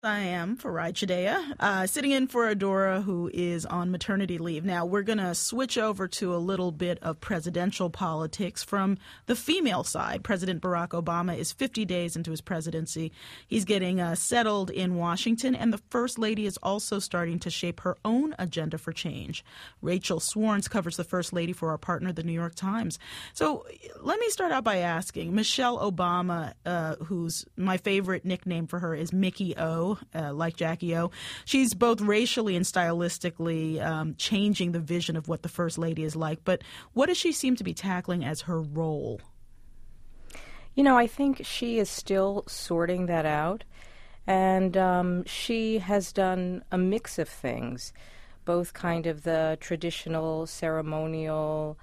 I am Farai Chideya, sitting in for Adora, who is on maternity leave. Now, we're going to switch over to a little bit of presidential politics from the female side. President Barack Obama is 50 days into his presidency. He's getting settled in Washington, and the First Lady is also starting to shape her own agenda for change. Rachel Swarns covers the First Lady for our partner, the New York Times. So let me start out by asking, Michelle Obama, who's my favorite nickname for her is Mickey O, like Jackie O. She's both racially and stylistically changing the vision of what the First Lady is like. But what does she seem to be tackling as her role? You know, I think she is still sorting that out. And she has done a mix of things, both kind of the traditional ceremonial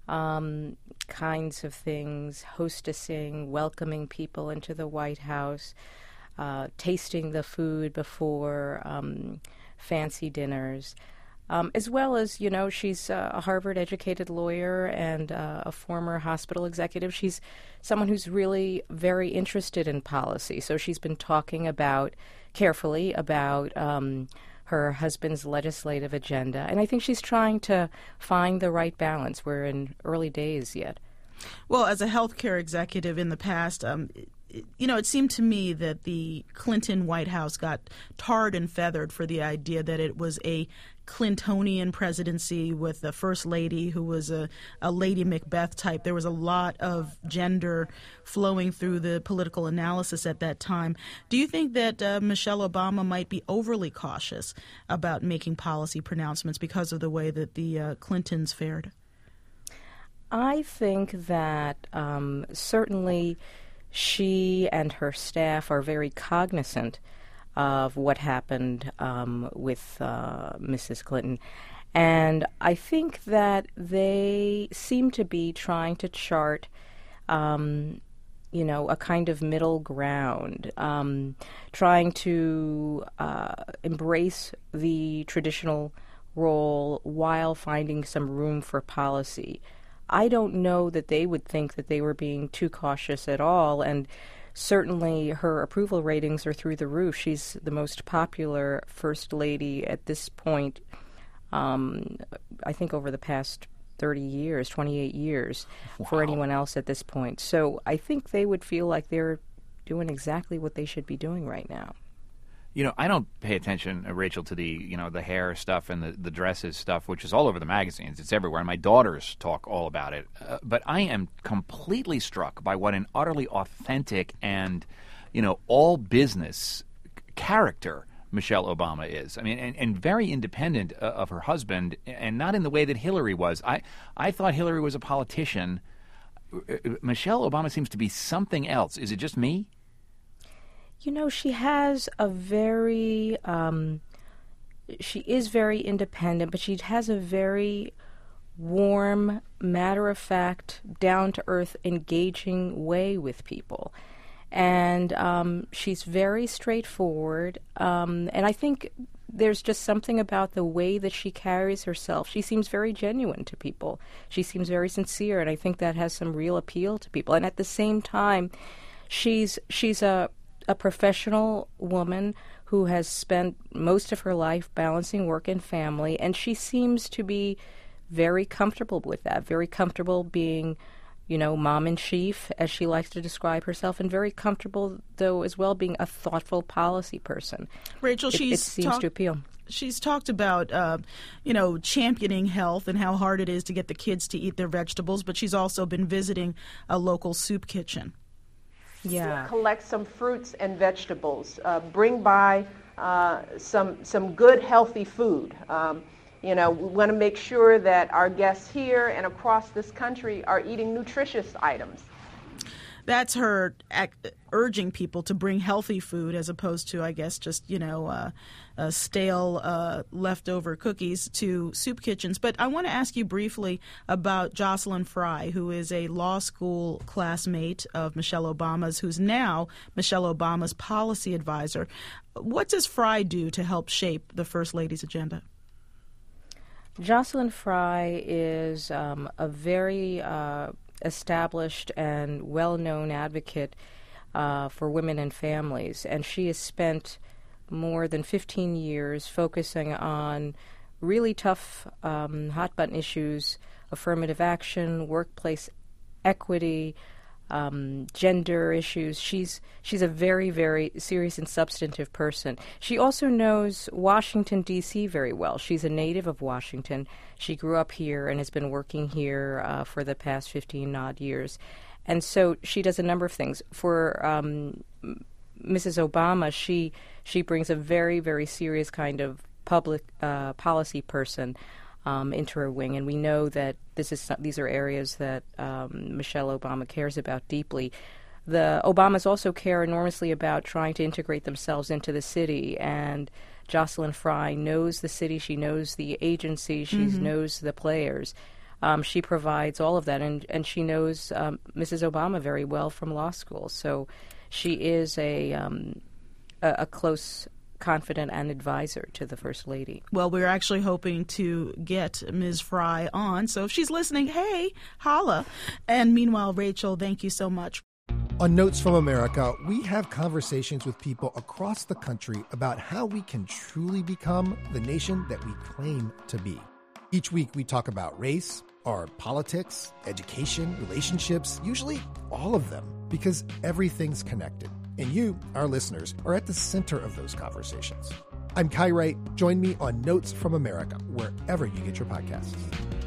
kinds of things, hostessing, welcoming people into the White House, tasting the food before fancy dinners, as well as, you know, she's a Harvard-educated lawyer and a former hospital executive. She's someone who's really very interested in policy. So she's been talking carefully about her husband's legislative agenda. And I think she's trying to find the right balance. We're in early days yet. Well, as a healthcare executive in the past, you know, it seemed to me that the Clinton White House got tarred and feathered for the idea that it was a Clintonian presidency with the First Lady who was a Lady Macbeth type. There was a lot of gender flowing through the political analysis at that time. Do you think that Michelle Obama might be overly cautious about making policy pronouncements because of the way that the Clintons fared? I think that certainly she and her staff are very cognizant of what happened with Mrs. Clinton. And I think that they seem to be trying to chart, you know, a kind of middle ground, trying to embrace the traditional role while finding some room for policy. I don't know that they would think that they were being too cautious at all, and certainly her approval ratings are through the roof. She's the most popular First Lady at this point, I think over the past 30 years, 28 years, for anyone else at this point. So I think they would feel like they're doing exactly what they should be doing right now. You know, I don't pay attention, Rachel, to the, you know, the hair stuff and the dresses stuff, which is all over the magazines. It's everywhere, and my daughters talk all about it. But I am completely struck by what an utterly authentic and, you know, all business character Michelle Obama is. I mean, and very independent of her husband, and not in the way that Hillary was. I thought Hillary was a politician. Michelle Obama seems to be something else. Is it just me? You know, she has a very, she is very independent, but she has a very warm, matter-of-fact, down-to-earth, engaging way with people. And she's very straightforward. And I think there's just something about the way that she carries herself. She seems very genuine to people. She seems very sincere, and I think that has some real appeal to people. And at the same time, she's a professional woman who has spent most of her life balancing work and family, and she seems to be very comfortable with that, very comfortable being, you know, mom-in-chief, as she likes to describe herself, and very comfortable, though, as well, being a thoughtful policy person. Rachel, it seems to appeal. She's talked about, you know, championing health and how hard it is to get the kids to eat their vegetables, but she's also been visiting a local soup kitchen. Yeah. Collect some fruits and vegetables. Bring by some good, healthy food. You know, we want to make sure that our guests here and across this country are eating nutritious items. That's her urging people to bring healthy food as opposed to, I guess, just, you know, stale leftover cookies to soup kitchens. But I want to ask you briefly about Jocelyn Frye, who is a law school classmate of Michelle Obama's, who's now Michelle Obama's policy advisor. What does Frye do to help shape the First Lady's agenda? Jocelyn Frye is a very established and well-known advocate for women and families, and she has spent more than 15 years focusing on really tough hot-button issues, affirmative action, workplace equity, gender issues. She's a very, very serious and substantive person. She also knows Washington, D.C. very well. She's a native of Washington. She grew up here and has been working here for the past 15-odd years. And so she does a number of things. For Mrs. Obama, she brings a very, very serious kind of public policy person into her wing, and we know that these are areas that Michelle Obama cares about deeply. The Obamas also care enormously about trying to integrate themselves into the city, and Jocelyn Fry knows the city, she knows the agency, she knows the players. She provides all of that, and she knows Mrs. Obama very well from law school, so she is a close confidant and advisor to the First Lady. Well, we're actually hoping to get Ms. Fry on, so if she's listening, hey, holla. And meanwhile, Rachel, thank you so much. On Notes from America, we have conversations with people across the country about how we can truly become the nation that we claim to be. Each week, we talk about race, our politics, education, relationships, usually all of them, because everything's connected. And you, our listeners, are at the center of those conversations. I'm Kai Wright. Join me on Notes from America, wherever you get your podcasts.